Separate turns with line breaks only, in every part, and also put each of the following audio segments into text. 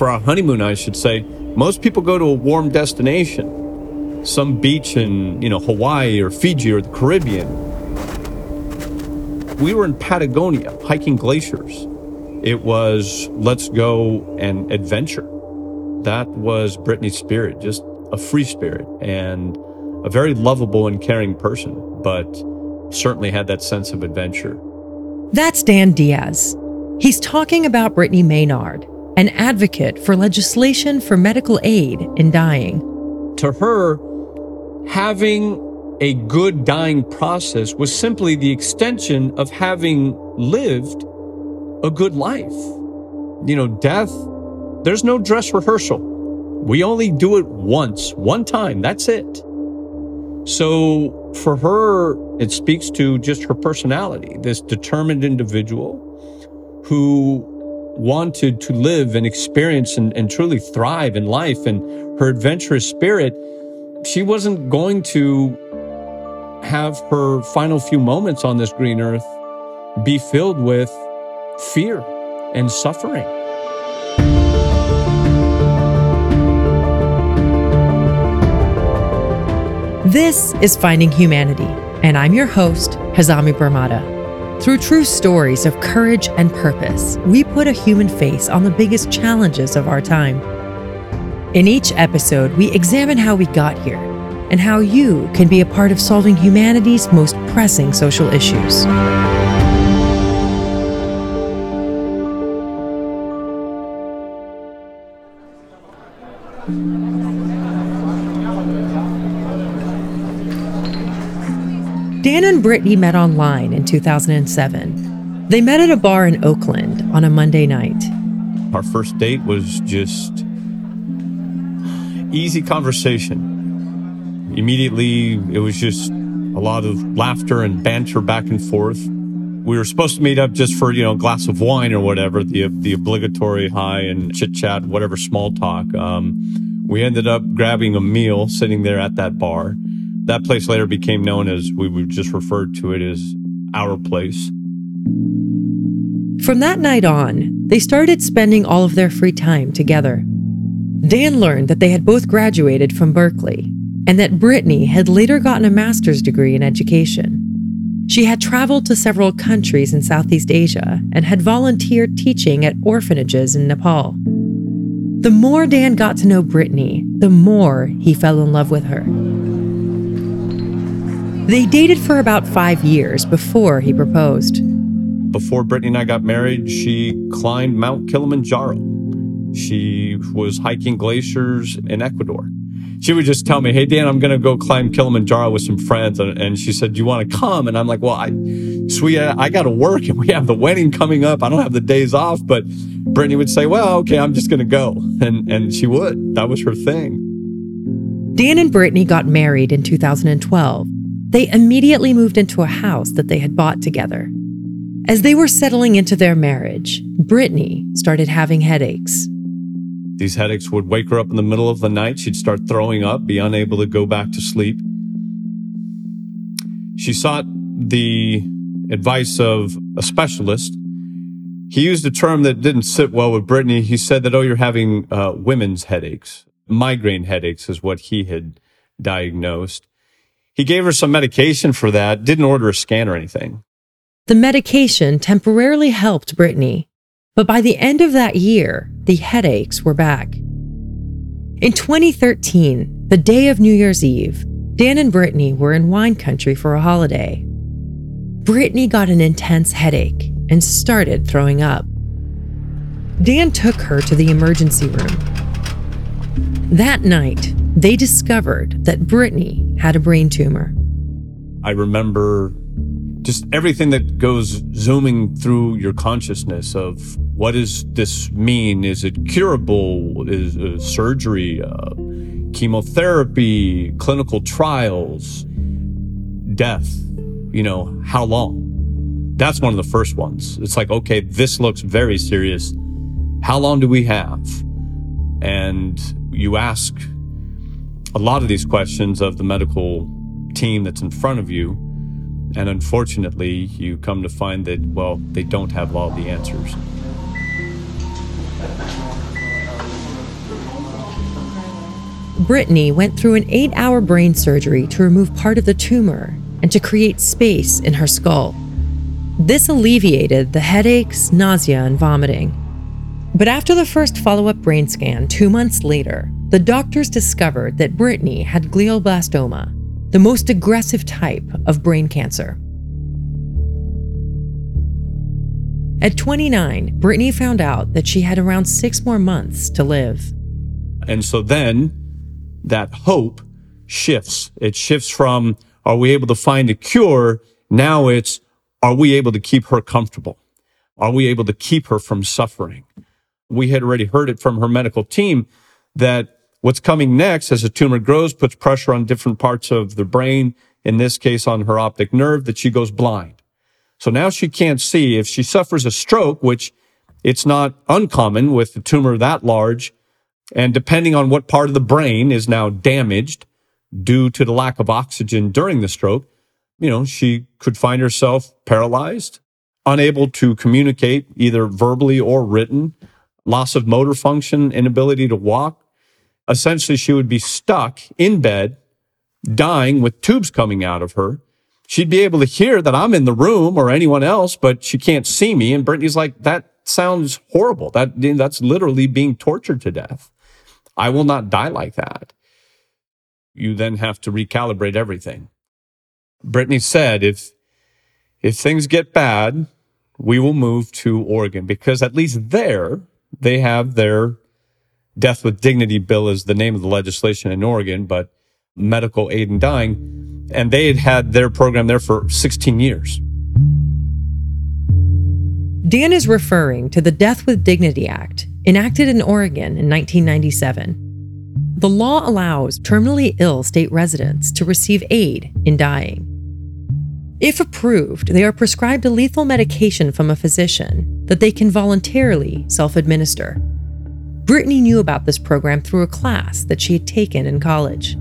for our honeymoon, I should say, most people go to a warm destination, some beach in, Hawaii or Fiji or the Caribbean. We were in Patagonia, hiking glaciers. It was, let's go and adventure. That was Brittany's spirit, just a free spirit and a very lovable and caring person, but certainly had that sense of adventure.
That's Dan Diaz. He's talking about Brittany Maynard, an advocate for legislation for medical aid in dying.
To her, having a good dying process was simply the extension of having lived a good life. Death, there's no dress rehearsal. We only do it once, one time, that's it. So for her, it speaks to just her personality, this determined individual who wanted to live and experience and truly thrive in life. And her adventurous spirit, she wasn't going to have her final few moments on this green earth be filled with fear and suffering.
This is Finding Humanity, and I'm your host, Hazami Barmada. Through true stories of courage and purpose, we put a human face on the biggest challenges of our time. In each episode, we examine how we got here and how you can be a part of solving humanity's most pressing social issues. Dan and Brittany met online in 2007. They met at a bar in Oakland on a Monday night.
Our first date was just easy conversation. Immediately, it was just a lot of laughter and banter back and forth. We were supposed to meet up just for, a glass of wine or whatever, the obligatory hi and chit-chat, whatever small talk. We ended up grabbing a meal sitting there at that bar. That place later became known as, we would just refer to it as our place.
From that night on, they started spending all of their free time together. Dan learned that they had both graduated from Berkeley and that Brittany had later gotten a master's degree in education. She had traveled to several countries in Southeast Asia and had volunteered teaching at orphanages in Nepal. The more Dan got to know Brittany, the more he fell in love with her. They dated for about 5 years before he proposed.
Before Brittany and I got married, she climbed Mount Kilimanjaro. She was hiking glaciers in Ecuador. She would just tell me, hey, Dan, I'm going to go climb Kilimanjaro with some friends. And she said, do you want to come? And I'm like, well, I got to work and we have the wedding coming up. I don't have the days off. But Brittany would say, well, okay, I'm just going to go. And she would. That was her thing.
Dan and Brittany got married in 2012. They immediately moved into a house that they had bought together. As they were settling into their marriage, Brittany started having headaches.
These headaches would wake her up in the middle of the night. She'd start throwing up, be unable to go back to sleep. She sought the advice of a specialist. He used a term that didn't sit well with Brittany. He said that, you're having women's headaches. Migraine headaches is what he had diagnosed. He gave her some medication for that, didn't order a scan or anything.
The medication temporarily helped Brittany, but by the end of that year, the headaches were back. In 2013, the day of New Year's Eve, Dan and Brittany were in wine country for a holiday. Brittany got an intense headache and started throwing up. Dan took her to the emergency room. That night, they discovered that Brittany had a brain tumor.
I remember just everything that goes zooming through your consciousness of what does this mean? Is it curable? Is it surgery, chemotherapy, clinical trials, death? How long? That's one of the first ones. It's like, okay, this looks very serious. How long do we have? And you ask a lot of these questions of the medical team that's in front of you. And unfortunately, you come to find that, they don't have all the answers.
Brittany went through an 8-hour brain surgery to remove part of the tumor and to create space in her skull. This alleviated the headaches, nausea, and vomiting. But after the first follow-up brain scan 2 months later, the doctors discovered that Brittany had glioblastoma, the most aggressive type of brain cancer. At 29, Brittany found out that she had around 6 more months to live.
And so then that hope shifts. It shifts from, are we able to find a cure? Now it's, are we able to keep her comfortable? Are we able to keep her from suffering? We had already heard it from her medical team that what's coming next as a tumor grows puts pressure on different parts of the brain, in this case on her optic nerve, that she goes blind. So now she can't see. If she suffers a stroke, which it's not uncommon with a tumor that large, and depending on what part of the brain is now damaged due to the lack of oxygen during the stroke, she could find herself paralyzed, unable to communicate either verbally or written, loss of motor function, inability to walk. Essentially, she would be stuck in bed, dying with tubes coming out of her. She'd be able to hear that I'm in the room or anyone else, but she can't see me. And Brittany's like, that sounds horrible. That's literally being tortured to death. I will not die like that. You then have to recalibrate everything. Brittany said, if things get bad, we will move to Oregon, because at least there they have their Death with Dignity bill is the name of the legislation in Oregon, but medical aid in dying. And they had their program there for 16 years.
Dan is referring to the Death with Dignity Act, enacted in Oregon in 1997. The law allows terminally ill state residents to receive aid in dying. If approved, they are prescribed a lethal medication from a physician that they can voluntarily self-administer. Brittany knew about this program through a class that she had taken in college.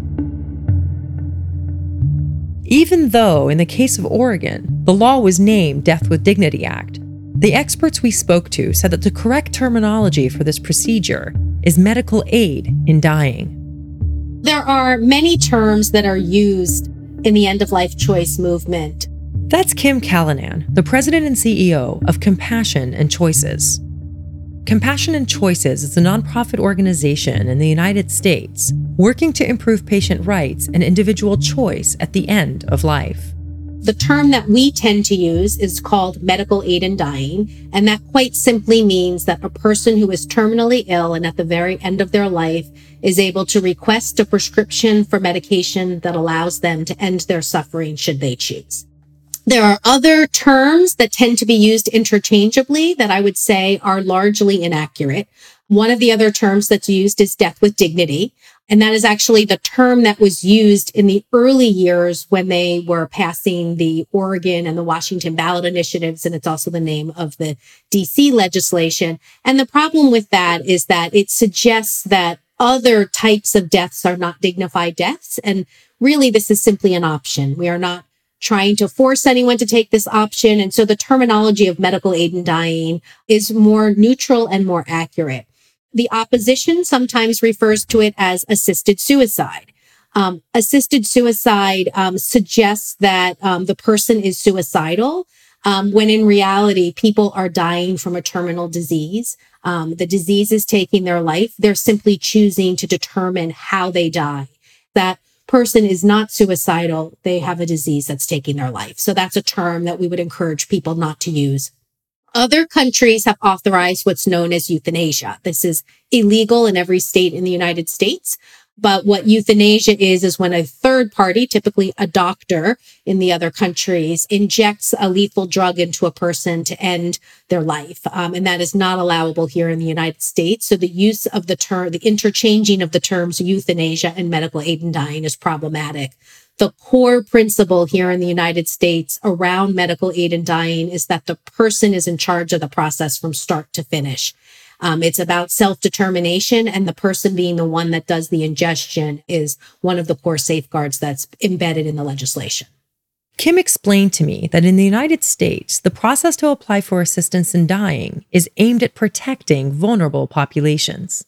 Even though, in the case of Oregon, the law was named Death with Dignity Act, the experts we spoke to said that the correct terminology for this procedure is medical aid in dying.
There are many terms that are used in the end-of-life choice movement.
That's Kim Callanan, the president and CEO of Compassion and Choices. Compassion and Choices is a nonprofit organization in the United States working to improve patient rights and individual choice at the end of life.
The term that we tend to use is called medical aid in dying, and that quite simply means that a person who is terminally ill and at the very end of their life is able to request a prescription for medication that allows them to end their suffering should they choose. There are other terms that tend to be used interchangeably that I would say are largely inaccurate. One of the other terms that's used is death with dignity. And that is actually the term that was used in the early years when they were passing the Oregon and the Washington ballot initiatives. And it's also the name of the DC legislation. And the problem with that is that it suggests that other types of deaths are not dignified deaths. And really, this is simply an option. We are not trying to force anyone to take this option. And so the terminology of medical aid in dying is more neutral and more accurate. The opposition sometimes refers to it as assisted suicide. Assisted suicide suggests that the person is suicidal, when in reality, people are dying from a terminal disease. The disease is taking their life. They're simply choosing to determine how they die. That person is not suicidal. They have a disease that's taking their life. So that's a term that we would encourage people not to use. Other countries have authorized what's known as euthanasia. This is illegal in every state in the United States. But what euthanasia is when a third party, typically a doctor in the other countries, injects a lethal drug into a person to end their life. And that is not allowable here in the United States. So the use of the term, the interchanging of the terms euthanasia and medical aid in dying is problematic. The core principle here in the United States around medical aid in dying is that the person is in charge of the process from start to finish. It's about self-determination, and the person being the one that does the ingestion is one of the core safeguards that's embedded in the legislation.
Kim explained to me that in the United States, the process to apply for assistance in dying is aimed at protecting vulnerable populations.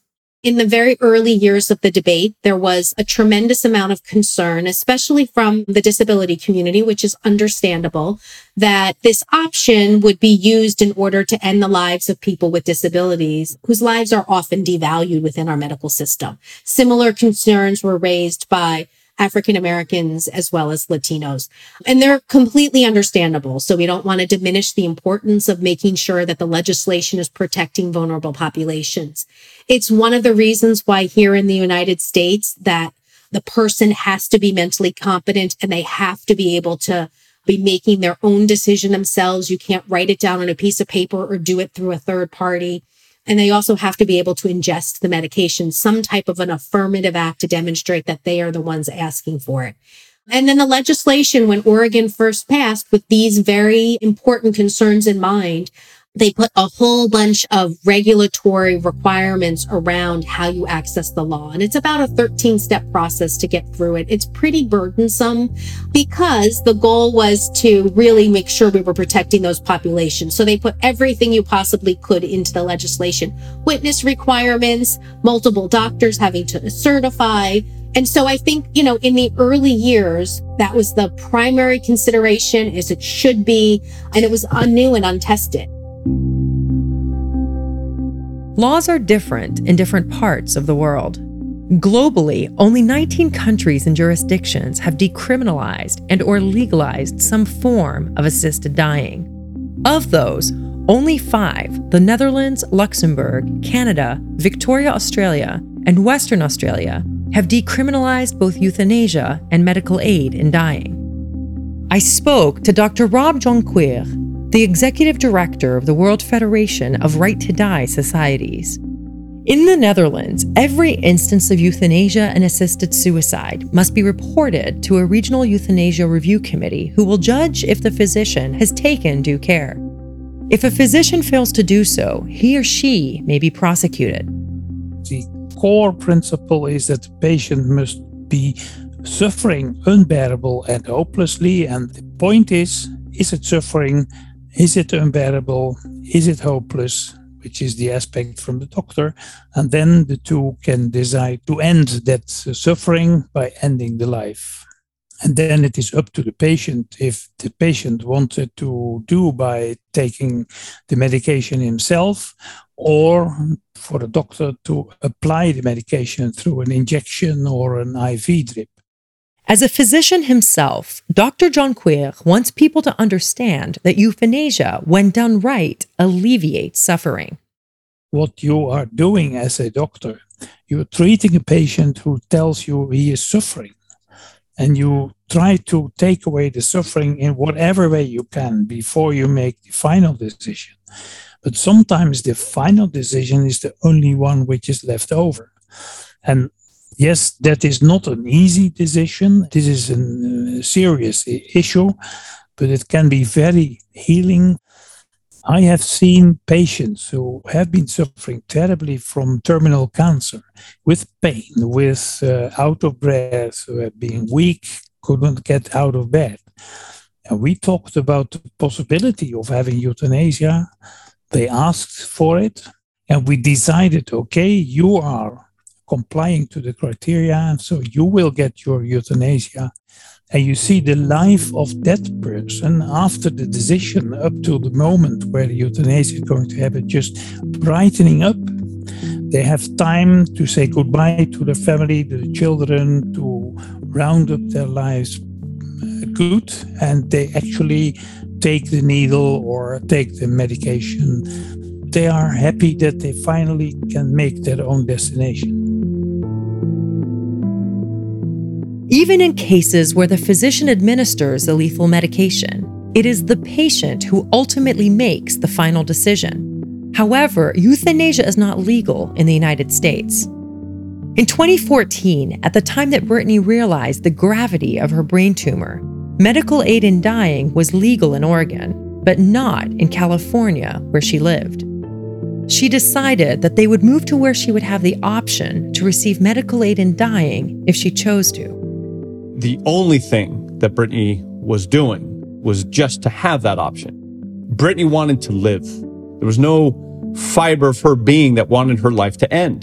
In the very early years of the debate, there was a tremendous amount of concern, especially from the disability community, which is understandable, that this option would be used in order to end the lives of people with disabilities, whose lives are often devalued within our medical system. Similar concerns were raised by African Americans as well as Latinos. And they're completely understandable. So we don't want to diminish the importance of making sure that the legislation is protecting vulnerable populations. It's one of the reasons why here in the United States that the person has to be mentally competent and they have to be able to be making their own decision themselves. You can't write it down on a piece of paper or do it through a third party. And they also have to be able to ingest the medication, some type of an affirmative act to demonstrate that they are the ones asking for it. And then the legislation, when Oregon first passed with these very important concerns in mind, they put a whole bunch of regulatory requirements around how you access the law. And it's about a 13-step process to get through it. It's pretty burdensome because the goal was to really make sure we were protecting those populations. So they put everything you possibly could into the legislation. Witness requirements, multiple doctors having to certify. And so I think, in the early years, that was the primary consideration, as it should be. And it was new and untested.
Laws are different in different parts of the world. Globally, only 19 countries and jurisdictions have decriminalized and or legalized some form of assisted dying. Of those, only 5, the Netherlands, Luxembourg, Canada, Victoria, Australia, and Western Australia, have decriminalized both euthanasia and medical aid in dying. I spoke to Dr. Rob Jonquière, the executive director of the World Federation of Right to Die Societies. In the Netherlands, every instance of euthanasia and assisted suicide must be reported to a regional euthanasia review committee who will judge if the physician has taken due care. If a physician fails to do so, he or she may be prosecuted.
The core principle is that the patient must be suffering unbearable and hopelessly, and the point is it suffering? Is it unbearable? Is it hopeless? Which is the aspect from the doctor. And then the two can decide to end that suffering by ending the life. And then it is up to the patient if the patient wanted to do by taking the medication himself, or for the doctor to apply the medication through an injection or an IV drip.
As a physician himself, Dr. Jonquière wants people to understand that euthanasia, when done right, alleviates suffering.
What you are doing as a doctor, you're treating a patient who tells you he is suffering, and you try to take away the suffering in whatever way you can before you make the final decision. But sometimes the final decision is the only one which is left over. And yes, that is not an easy decision. This is a serious issue, but it can be very healing. I have seen patients who have been suffering terribly from terminal cancer, with pain, with out of breath, being weak, couldn't get out of bed. And we talked about the possibility of having euthanasia. They asked for it, and we decided, okay, you are complying to the criteria, and so you will get your euthanasia. And you see the life of that person after the decision up to the moment where the euthanasia is going to happen, just brightening up. They have time to say goodbye to their family, to the children, to round up their lives good, and they actually take the needle or take the medication. They are happy that they finally can make their own destination.
Even in cases where the physician administers the lethal medication, it is the patient who ultimately makes the final decision. However, euthanasia is not legal in the United States. In 2014, at the time that Brittany realized the gravity of her brain tumor, medical aid in dying was legal in Oregon, but not in California, where she lived. She decided that they would move to where she would have the option to receive medical aid in dying if she chose to.
The only thing that Brittany was doing was just to have that option. Brittany wanted to live. There was no fiber of her being that wanted her life to end.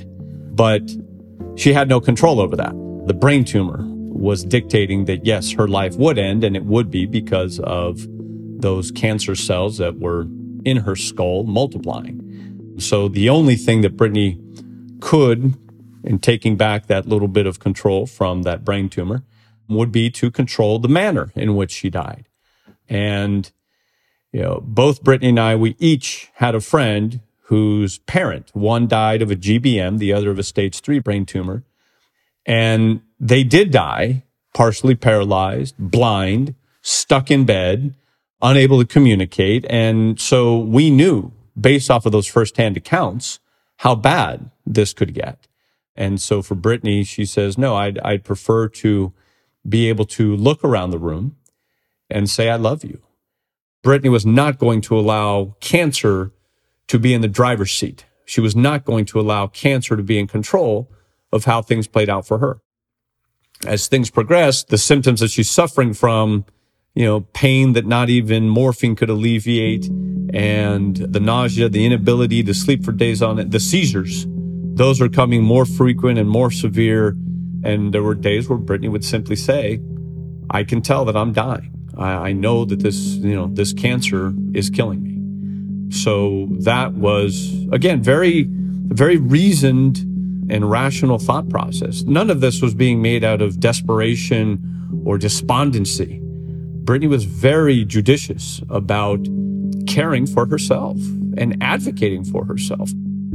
But she had no control over that. The brain tumor was dictating that, yes, her life would end, and it would be because of those cancer cells that were in her skull multiplying. So the only thing that Brittany could, in taking back that little bit of control from that brain tumor, would be to control the manner in which she died. And, both Brittany and I, we each had a friend whose parent, one died of a GBM, the other of a stage 3 brain tumor. And they did die, partially paralyzed, blind, stuck in bed, unable to communicate. And so we knew, based off of those firsthand accounts, how bad this could get. And so for Brittany, she says, no, I'd prefer to be able to look around the room and say, I love you. Brittany was not going to allow cancer to be in the driver's seat. She was not going to allow cancer to be in control of how things played out for her. As things progressed, the symptoms that she's suffering from, pain that not even morphine could alleviate, and the nausea, the inability to sleep for days on end, the seizures, those are becoming more frequent and more severe. And there were days where Brittany would simply say, I can tell that I'm dying. I know that this cancer is killing me. So that was, again, very, very reasoned and rational thought process. None of this was being made out of desperation or despondency. Brittany was very judicious about caring for herself and advocating for herself.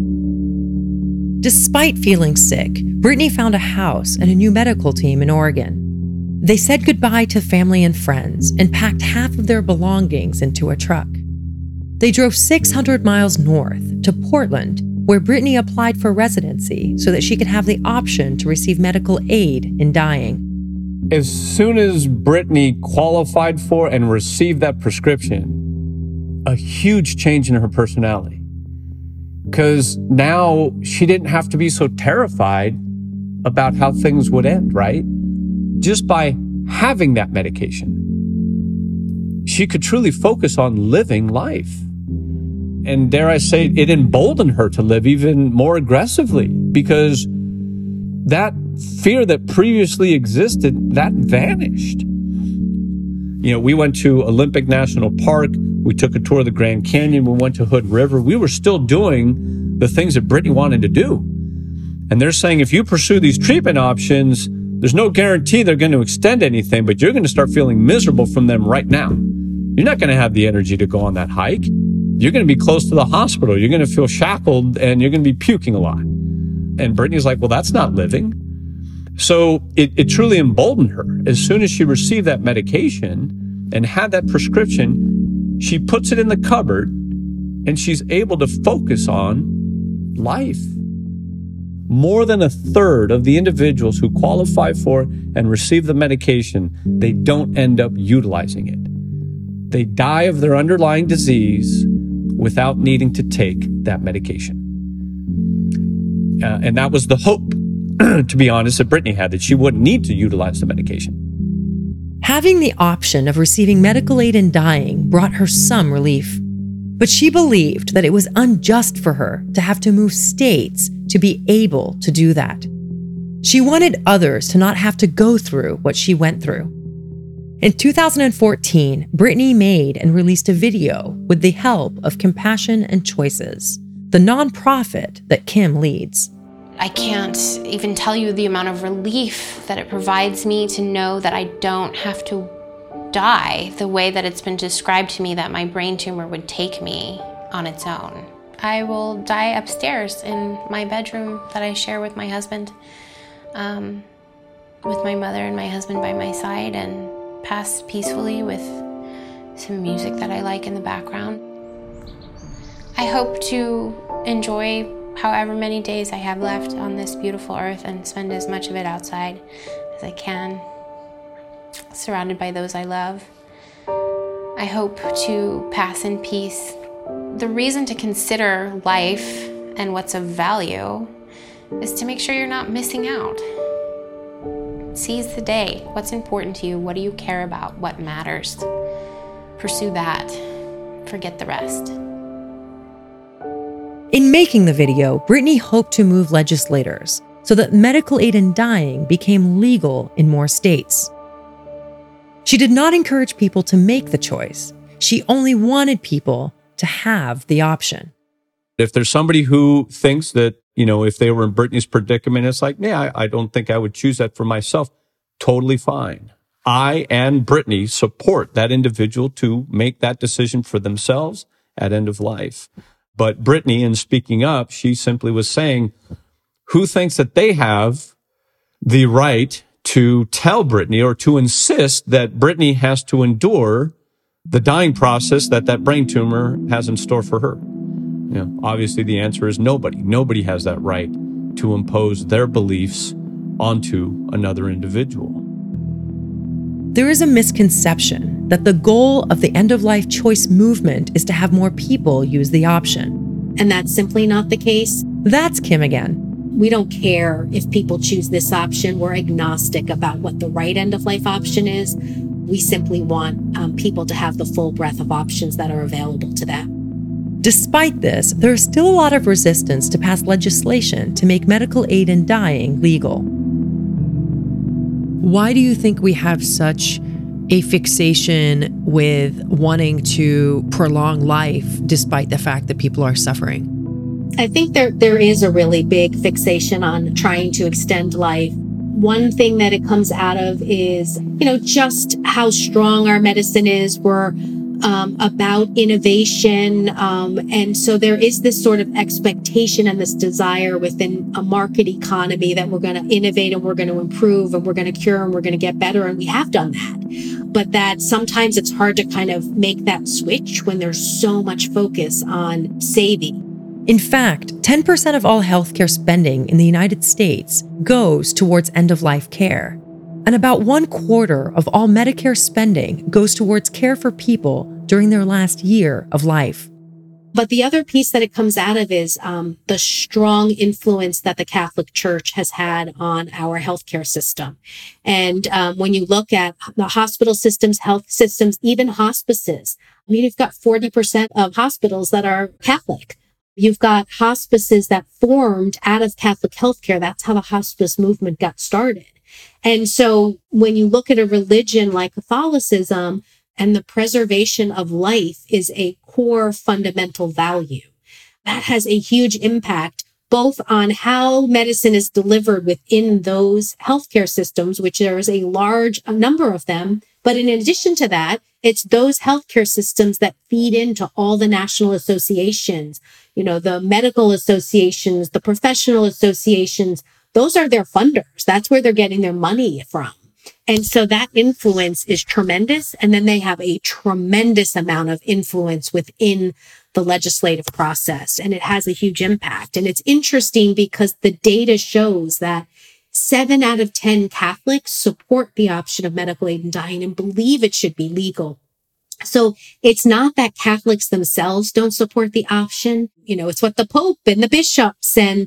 Despite feeling sick, Brittany found a house and a new medical team in Oregon. They said goodbye to family and friends and packed half of their belongings into a truck. They drove 600 miles north to Portland, where Brittany applied for residency so that she could have the option to receive medical aid in dying.
As soon as Brittany qualified for and received that prescription, a huge change in her personality. Because now she didn't have to be so terrified about how things would end, right? Just by having that medication, she could truly focus on living life. And dare I say, it emboldened her to live even more aggressively, because that fear that previously existed, that vanished. We went to Olympic National Park. We took a tour of the Grand Canyon. We went to Hood River. We were still doing the things that Brittany wanted to do. And they're saying, if you pursue these treatment options, there's no guarantee they're going to extend anything, but you're going to start feeling miserable from them right now. You're not going to have the energy to go on that hike. You're going to be close to the hospital. You're going to feel shackled and you're going to be puking a lot. And Brittany's like, well, that's not living. So it truly emboldened her. As soon as she received that medication and had that prescription, she puts it in the cupboard and she's able to focus on life. More than a third of the individuals who qualify for and receive the medication, they don't end up utilizing it. They die of their underlying disease without needing to take that medication. And that was the hope, to be honest, that Brittany had, that she wouldn't need to utilize the medication.
Having the option of receiving medical aid in dying brought her some relief. But she believed that it was unjust for her to have to move states to be able to do that. She wanted others to not have to go through what she went through. In 2014, Brittany made and released a video with the help of Compassion and Choices, the nonprofit that Kim leads.
I can't even tell you the amount of relief that it provides me to know that I don't have to die the way that it's been described to me that my brain tumor would take me on its own. I will die upstairs in my bedroom that I share with my husband, with my mother and my husband by my side, and pass peacefully with some music that I like in the background. I hope to enjoy however many days I have left on this beautiful earth and spend as much of it outside as I can, surrounded by those I love. I hope to pass in peace. The reason to consider life and what's of value is to make sure you're not missing out. Seize the day. What's important to you? What do you care about? What matters? Pursue that. Forget the rest.
In making the video, Britney hoped to move legislators so that medical aid in dying became legal in more states. She did not encourage people to make the choice. She only wanted people to have the option.
If there's somebody who thinks that, if they were in Britney's predicament, it's like, yeah, I don't think I would choose that for myself. Totally fine. I and Britney support that individual to make that decision for themselves at end of life. But Britney, in speaking up, she simply was saying, who thinks that they have the right to tell Britney or to insist that Britney has to endure the dying process that brain tumor has in store for her? Obviously the answer is nobody. Nobody has that right to impose their beliefs onto another individual.
There is a misconception that the goal of the end-of-life choice movement is to have more people use the option.
And that's simply not the case.
That's Kim again.
We don't care if people choose this option. We're agnostic about what the right end-of-life option is. We simply want people to have the full breadth of options that are available to them.
Despite this, there is still a lot of resistance to pass legislation to make medical aid in dying legal. Why do you think we have such a fixation with wanting to prolong life despite the fact that people are suffering?
I think there is a really big fixation on trying to extend life. One thing that it comes out of is, just how strong our medicine is. We're about innovation. And so there is this sort of expectation and this desire within a market economy that we're going to innovate and we're going to improve and we're going to cure and we're going to get better. And we have done that. But that sometimes it's hard to kind of make that switch when there's so much focus on saving.
In fact, 10% of all healthcare spending in the United States goes towards end-of-life care. And about 1/4 of all Medicare spending goes towards care for people during their last year of life.
But the other piece that it comes out of is the strong influence that the Catholic Church has had on our healthcare system. And when you look at the hospital systems, health systems, even hospices, you've got 40% of hospitals that are Catholic. You've got hospices that formed out of Catholic healthcare. That's how the hospice movement got started. And so when you look at a religion like Catholicism, and the preservation of life is a core fundamental value, that has a huge impact both on how medicine is delivered within those healthcare systems, which there is a large number of them. But in addition to that, it's those healthcare systems that feed into all the national associations, the medical associations, the professional associations. Those are their funders. That's where they're getting their money from. And so that influence is tremendous. And then they have a tremendous amount of influence within the legislative process. And it has a huge impact. And it's interesting because the data shows that 7 out of 10 Catholics support the option of medical aid in dying and believe it should be legal. So it's not that Catholics themselves don't support the option. It's what the Pope and the bishops and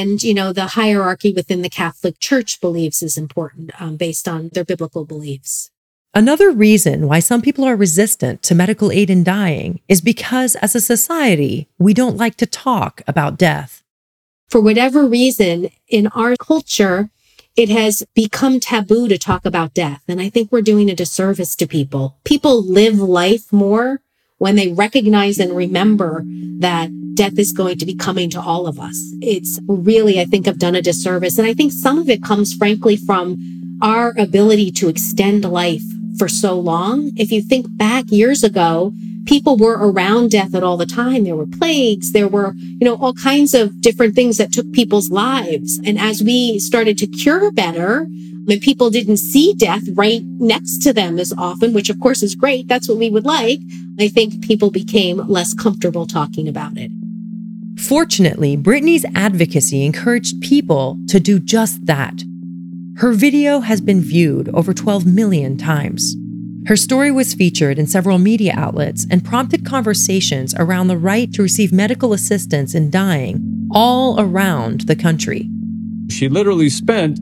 the hierarchy within the Catholic Church believes is important based on their biblical beliefs.
Another reason why some people are resistant to medical aid in dying is because as a society, we don't like to talk about death.
For whatever reason, in our culture, it has become taboo to talk about death. And I think we're doing a disservice to people. People live life more when they recognize and remember that death is going to be coming to all of us. It's really, I think, have done a disservice. And I think some of it comes, frankly, from our ability to extend life for so long. If you think back years ago, people were around death at all the time. There were plagues. There were, all kinds of different things that took people's lives. And as we started to cure better, when people didn't see death right next to them as often, which of course is great. That's what we would like. I think people became less comfortable talking about it.
Fortunately, Britney's advocacy encouraged people to do just that. Her video has been viewed over 12 million times. Her story was featured in several media outlets and prompted conversations around the right to receive medical assistance in dying all around the country.
She literally spent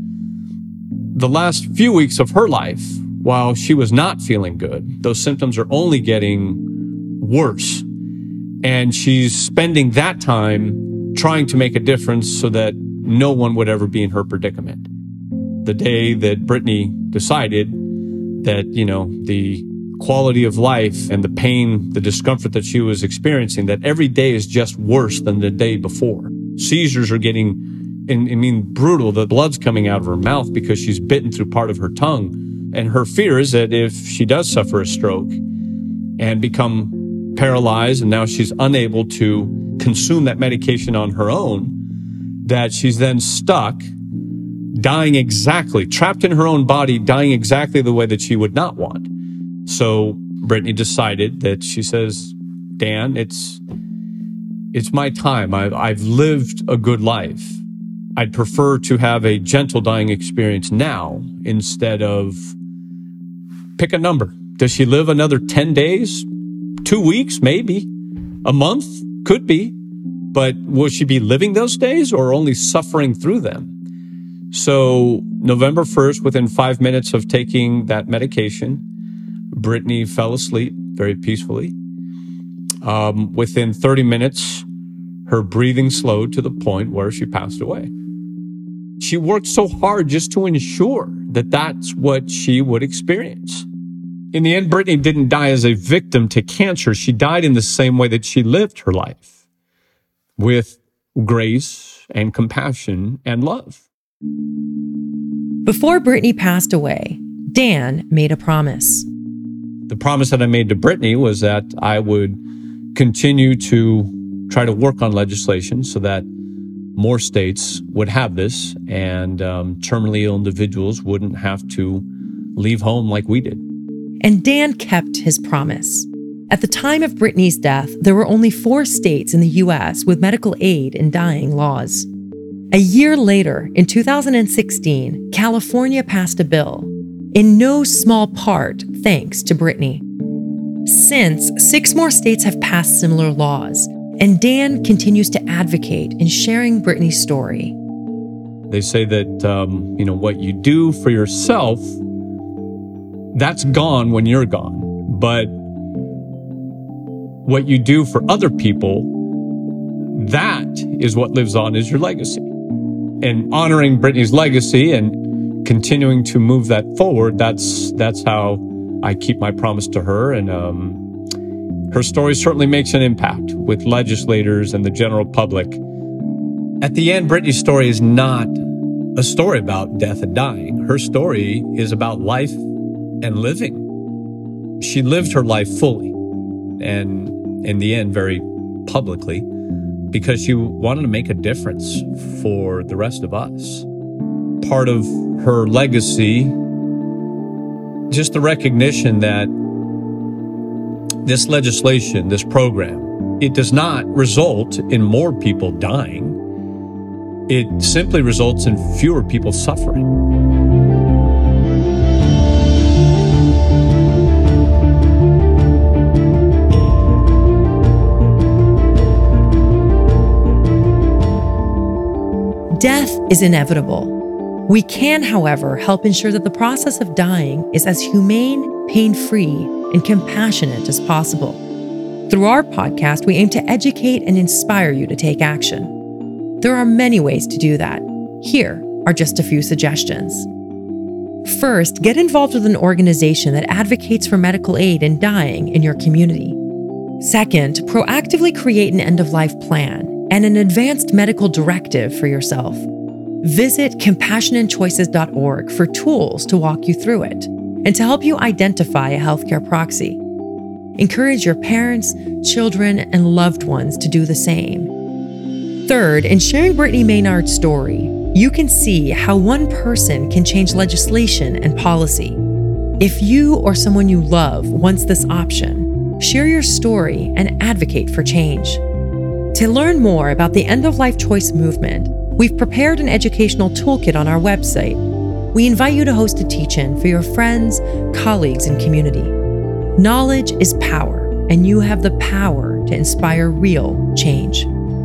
the last few weeks of her life while she was not feeling good. Those symptoms are only getting worse. And she's spending that time trying to make a difference so that no one would ever be in her predicament. The day that Brittany decided that, the quality of life and the pain, the discomfort that she was experiencing, that every day is just worse than the day before. Seizures are getting, brutal. The blood's coming out of her mouth because she's bitten through part of her tongue. And her fear is that if she does suffer a stroke and become paralyzed, and now she's unable to consume that medication on her own, that she's then stuck, dying exactly, trapped in her own body, dying exactly the way that she would not want. So Brittany decided that she says, Dan, it's my time. I've lived a good life. I'd prefer to have a gentle dying experience now instead of pick a number. Does she live another 10 days? 2 weeks, maybe. A month? Could be. But will she be living those days or only suffering through them? So November 1st, within 5 minutes of taking that medication, Brittany fell asleep very peacefully. Within 30 minutes, her breathing slowed to the point where she passed away. She worked so hard just to ensure that that's what she would experience. In the end, Brittany didn't die as a victim to cancer. She died in the same way that she lived her life, with grace and compassion and love.
Before Brittany passed away, Dan made a promise.
The promise that I made to Brittany was that I would continue to try to work on legislation so that more states would have this and terminally ill individuals wouldn't have to leave home like we did.
And Dan kept his promise. At the time of Brittany's death, there were only 4 states in the U.S. with medical aid in dying laws. A year later, in 2016, California passed a bill, in no small part thanks to Brittany. Since, 6 more states have passed similar laws, and Dan continues to advocate in sharing Brittany's story.
They say that, what you do for yourself, that's gone when you're gone. But what you do for other people, that is what lives on as your legacy. And honoring Brittany's legacy and continuing to move that forward, that's how I keep my promise to her. And her story certainly makes an impact with legislators and the general public. At the end, Brittany's story is not a story about death and dying. Her story is about life and living. She lived her life fully, and in the end, very publicly, because she wanted to make a difference for the rest of us. Part of her legacy, just the recognition that this legislation, this program, it does not result in more people dying. It simply results in fewer people suffering.
Death is inevitable. We can, however, help ensure that the process of dying is as humane, pain-free, and compassionate as possible. Through our podcast, we aim to educate and inspire you to take action. There are many ways to do that. Here are just a few suggestions. First, get involved with an organization that advocates for medical aid in dying in your community. Second, proactively create an end-of-life plan and an advanced medical directive for yourself. Visit CompassionAndChoices.org for tools to walk you through it and to help you identify a healthcare proxy. Encourage your parents, children, and loved ones to do the same. Third, in sharing Brittany Maynard's story, you can see how one person can change legislation and policy. If you or someone you love wants this option, share your story and advocate for change. To learn more about the end-of-life choice movement, we've prepared an educational toolkit on our website. We invite you to host a teach-in for your friends, colleagues, and community. Knowledge is power, and you have the power to inspire real change.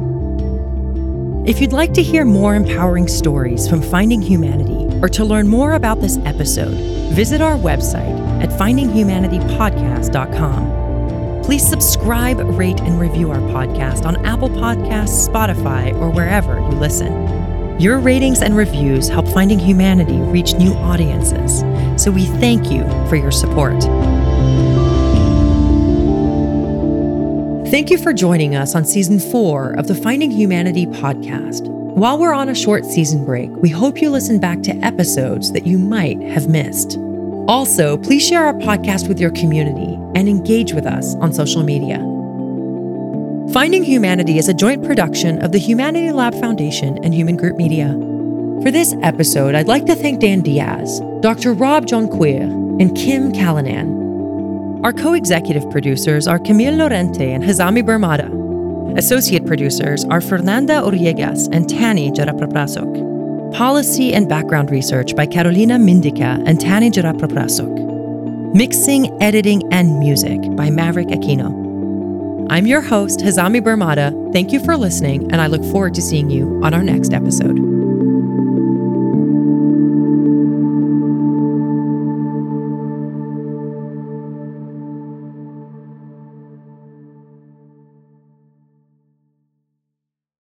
If you'd like to hear more empowering stories from Finding Humanity or to learn more about this episode, visit our website at findinghumanitypodcast.com. Please subscribe, rate, and review our podcast on Apple Podcasts, Spotify, or wherever you listen. Your ratings and reviews help Finding Humanity reach new audiences, so we thank you for your support. Thank you for joining us on Season 4 of the Finding Humanity podcast. While we're on a short season break, we hope you listen back to episodes that you might have missed. Also, please share our podcast with your community and engage with us on social media. Finding Humanity is a joint production of the Humanity Lab Foundation and Human Group Media. For this episode, I'd like to thank Dan Diaz, Dr. Rob Jonquier, and Kim Callanan. Our co-executive producers are Camille Lorente and Hazami Bermada. Associate producers are Fernanda Oriegas and Tani Jarapraprasok. Policy and background research by Carolina Mindica and Tani Jarapraprasok. Mixing, editing, and music by Maverick Aquino. I'm your host, Hazami Bermada. Thank you for listening, and I look forward to seeing you on our next episode.